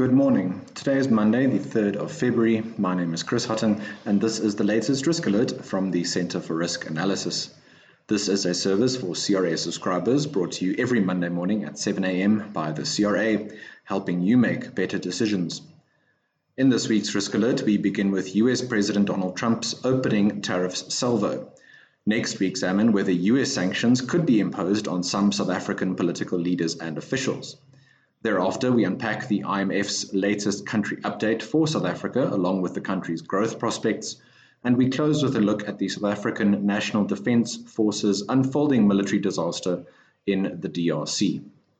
Good morning. Today is Monday, the 3rd of February. My name is Chris Hutton, and this is the latest risk alert from the Centre for Risk Analysis. This is a service for CRA subscribers brought to you every Monday morning at 7 a.m. by the CRA, helping you make better decisions. In this week's risk alert, we begin with US President Donald Trump's opening tariffs salvo. Next, we examine whether US sanctions could be imposed on some South African political leaders and officials. Thereafter, we unpack the IMF's latest country update for South Africa, along with the country's growth prospects, and we close with a look at the South African National Defence Force's unfolding military disaster in the DRC.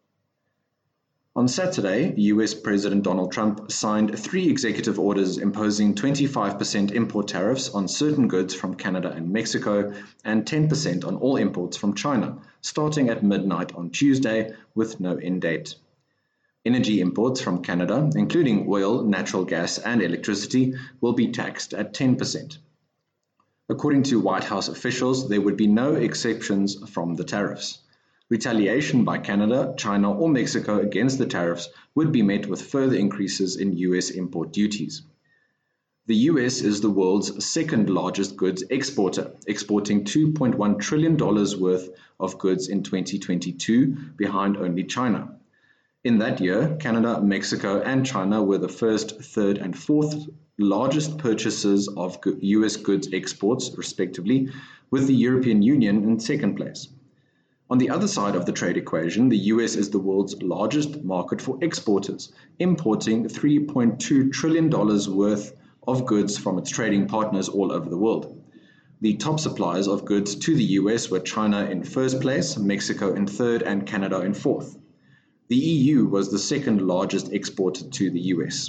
On Saturday, US President Donald Trump signed 3 executive orders imposing 25% import tariffs on certain goods from Canada and Mexico and 10% on all imports from China, starting at midnight on Tuesday with no end date. Energy imports from Canada, including oil, natural gas, and electricity, will be taxed at 10%. According to White House officials, there would be no exceptions from the tariffs. Retaliation by Canada, China, or Mexico against the tariffs would be met with further increases in US import duties. The US is the world's second largest goods exporter, exporting $2.1 trillion worth of goods in 2022, behind only China. In that year, Canada, Mexico, and China were the first, third, and fourth largest purchasers of US goods exports, respectively, with the European Union in second place. On the other side of the trade equation, the US is the world's largest market for exporters, importing $3.2 trillion worth of goods from its trading partners all over the world. The top suppliers of goods to the US were China in first place, Mexico in third, and Canada in fourth. The EU was the second largest exporter to the US.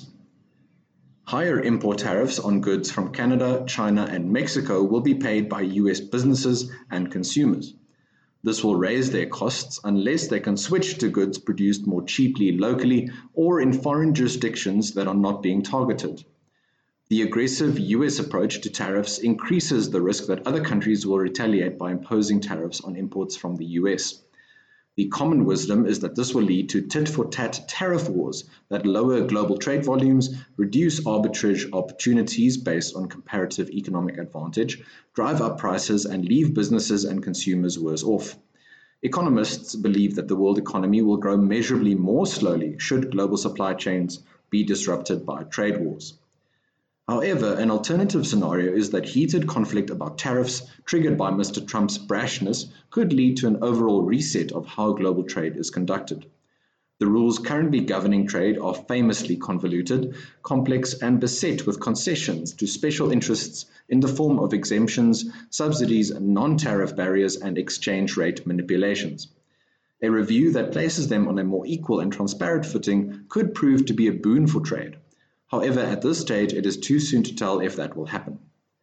Higher import tariffs on goods from Canada, China, and Mexico will be paid by US businesses and consumers. This will raise their costs unless they can switch to goods produced more cheaply locally or in foreign jurisdictions that are not being targeted. The aggressive US approach to tariffs increases the risk that other countries will retaliate by imposing tariffs on imports from the US. The common wisdom is that this will lead to tit-for-tat tariff wars that lower global trade volumes, reduce arbitrage opportunities based on comparative economic advantage, drive up prices, and leave businesses and consumers worse off. Economists believe that the world economy will grow measurably more slowly should global supply chains be disrupted by trade wars. However, an alternative scenario is that heated conflict about tariffs, triggered by Mr. Trump's brashness, could lead to an overall reset of how global trade is conducted. The rules currently governing trade are famously convoluted, complex, and beset with concessions to special interests in the form of exemptions, subsidies, non-tariff barriers, and exchange rate manipulations. A review that places them on a more equal and transparent footing could prove to be a boon for trade. However, at this stage, it is too soon to tell if that will happen.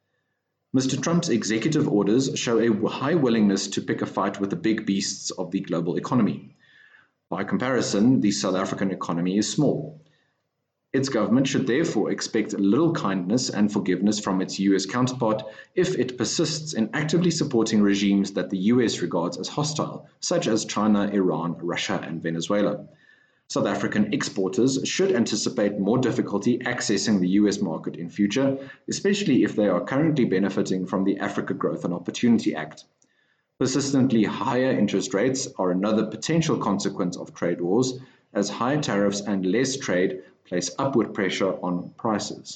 Mr. Trump's executive orders show a high willingness to pick a fight with the big beasts of the global economy. By comparison, the South African economy is small. Its government should therefore expect little kindness and forgiveness from its US counterpart if it persists in actively supporting regimes that the US regards as hostile, such as China, Iran, Russia, and Venezuela. South African exporters should anticipate more difficulty accessing the US market in future, especially if they are currently benefiting from the Africa Growth and Opportunity Act. Persistently higher interest rates are another potential consequence of trade wars, as higher tariffs and less trade place upward pressure on prices.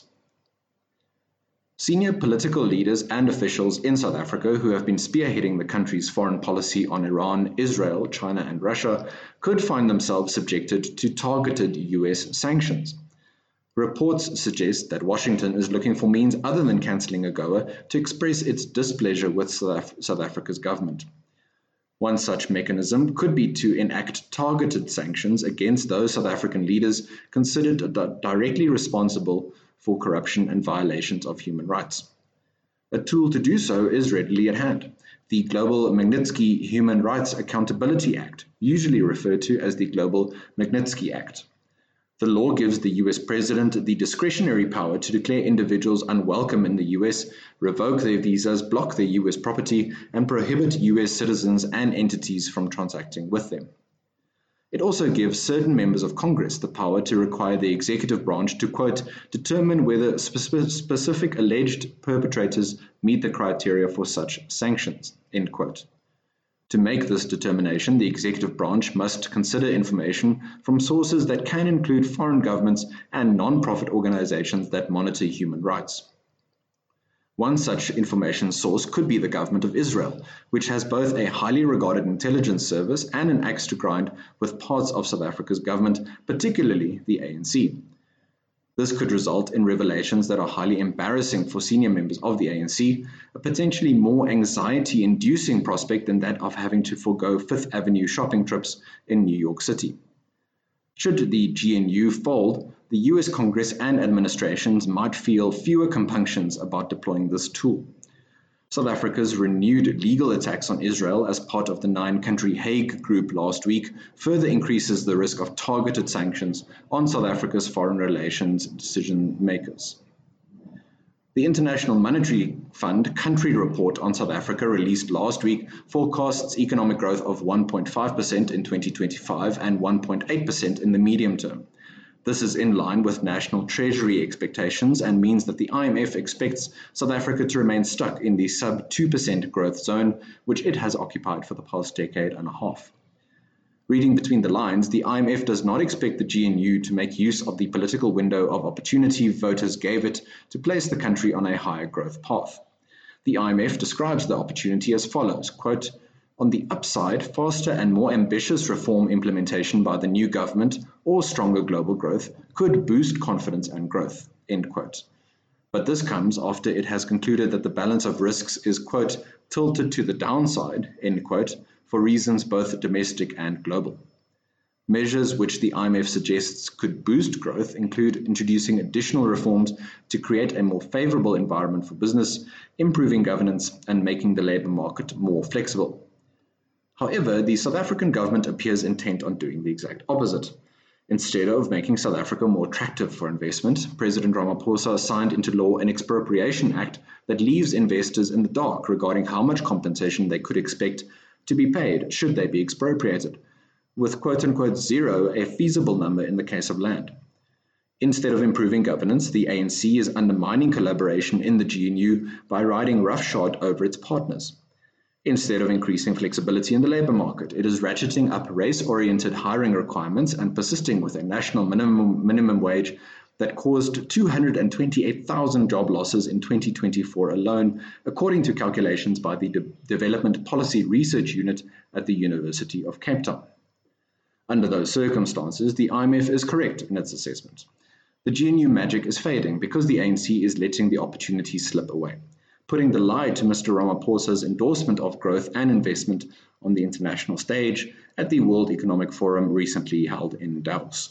Senior political leaders and officials in South Africa who have been spearheading the country's foreign policy on Iran, Israel, China, and Russia could find themselves subjected to targeted US sanctions. Reports suggest that Washington is looking for means other than cancelling AGOA to express its displeasure with South Africa's government. One such mechanism could be to enact targeted sanctions against those South African leaders considered directly responsible for corruption and violations of human rights. A tool to do so is readily at hand: the Global Magnitsky Human Rights Accountability Act, usually referred to as the Global Magnitsky Act. The law gives the US president the discretionary power to declare individuals unwelcome in the US, revoke their visas, block their US property, and prohibit US citizens and entities from transacting with them. It also gives certain members of Congress the power to require the executive branch to, quote, determine whether specific alleged perpetrators meet the criteria for such sanctions, end quote. To make this determination, the executive branch must consider information from sources that can include foreign governments and non-profit organizations that monitor human rights. One such information source could be the government of Israel, which has both a highly regarded intelligence service and an axe to grind with parts of South Africa's government, particularly the ANC. This could result in revelations that are highly embarrassing for senior members of the ANC, a potentially more anxiety-inducing prospect than that of having to forego Fifth Avenue shopping trips in New York City. Should the GNU fold, the US Congress and administrations might feel fewer compunctions about deploying this tool. South Africa's renewed legal attacks on Israel as part of the 9-country Hague Group last week further increases the risk of targeted sanctions on South Africa's foreign relations decision makers. The International Monetary Fund country report on South Africa released last week forecasts economic growth of 1.5% in 2025 and 1.8% in the medium term. This is in line with National Treasury expectations and means that the IMF expects South Africa to remain stuck in the sub-2% growth zone, which it has occupied for the past decade and a half. Reading between the lines, the IMF does not expect the GNU to make use of the political window of opportunity voters gave it to place the country on a higher growth path. The IMF describes the opportunity as follows, quote, on the upside, faster and more ambitious reform implementation by the new government or stronger global growth could boost confidence and growth, end quote. But this comes after it has concluded that the balance of risks is, quote, tilted to the downside, end quote, for reasons both domestic and global. Measures which the IMF suggests could boost growth include introducing additional reforms to create a more favorable environment for business, improving governance, and making the labor market more flexible. However, the South African government appears intent on doing the exact opposite. Instead of making South Africa more attractive for investment, President Ramaphosa signed into law an expropriation act that leaves investors in the dark regarding how much compensation they could expect to be paid should they be expropriated, with quote-unquote zero a feasible number in the case of land. Instead of improving governance, the ANC is undermining collaboration in the GNU by riding roughshod over its partners. Instead of increasing flexibility in the labor market, it is ratcheting up race-oriented hiring requirements and persisting with a national minimum wage that caused 228,000 job losses in 2024 alone, according to calculations by the Development Policy Research Unit at the University of Cape Town. Under those circumstances, the IMF is correct in its assessment. The GNU magic is fading because the ANC is letting the opportunity slip away, putting the lie to Mr. Ramaphosa's endorsement of growth and investment on the international stage at the World Economic Forum recently held in Davos.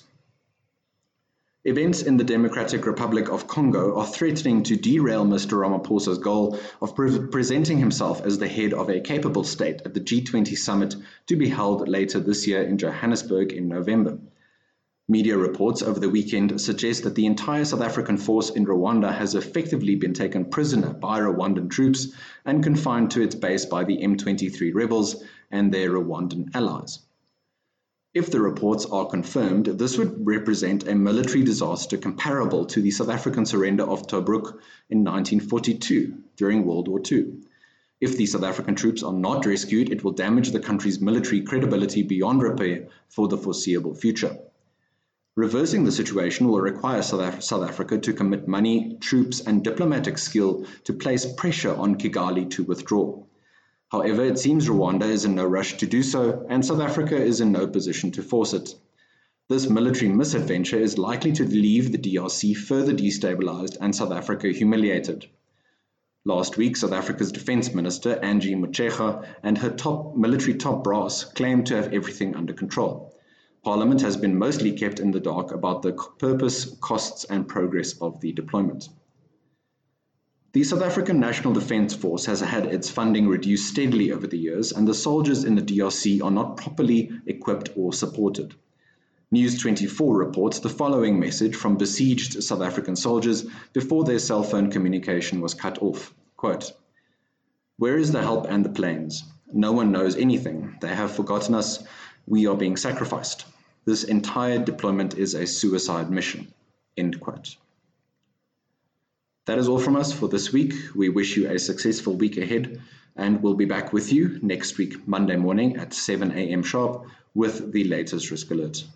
Events in the Democratic Republic of Congo are threatening to derail Mr. Ramaphosa's goal of presenting himself as the head of a capable state at the G20 summit to be held later this year in Johannesburg in November. Media reports over the weekend suggest that the entire South African force in Rwanda has effectively been taken prisoner by Rwandan troops and confined to its base by the M23 rebels and their Rwandan allies. If the reports are confirmed, this would represent a military disaster comparable to the South African surrender of Tobruk in 1942 during World War II. If the South African troops are not rescued, it will damage the country's military credibility beyond repair for the foreseeable future. Reversing the situation will require South Africa to commit money, troops, and diplomatic skill to place pressure on Kigali to withdraw. However, it seems Rwanda is in no rush to do so, and South Africa is in no position to force it. This military misadventure is likely to leave the DRC further destabilized and South Africa humiliated. Last week, South Africa's Defense Minister, Angie Motshekga, and her military top brass claimed to have everything under control. Parliament has been mostly kept in the dark about the purpose, costs, and progress of the deployment. The South African National Defence Force has had its funding reduced steadily over the years, and the soldiers in the DRC are not properly equipped or supported. News 24 reports the following message from besieged South African soldiers before their cell phone communication was cut off. Quote, "Where is the help and the planes? No one knows anything. They have forgotten us. We are being sacrificed. This entire deployment is a suicide mission." End quote. That is all from us for this week. We wish you a successful week ahead, and we'll be back with you next week, Monday morning at 7 a.m. sharp with the latest risk alert.